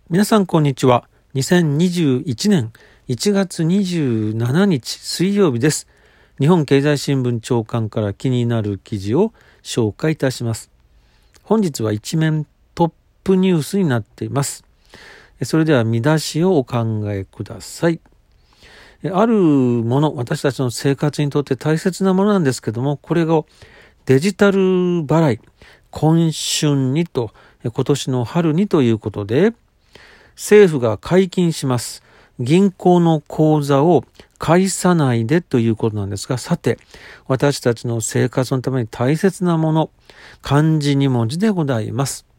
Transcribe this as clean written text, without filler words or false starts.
皆さんこんにちは。2021年1月27日水曜日です。日本経済新聞朝刊から気になる記事を紹介いたします。本日は一面トップニュースになっています。それでは見出しをお考えください。あるもの、私たちの生活にとって大切なものなんですけども、これがデジタル払い、今春にと、今年の春にということで、政府が解禁します。銀行の口座を介さないでということなんですが、さて、私たちの生活のために大切なもの、漢字2文字でございます。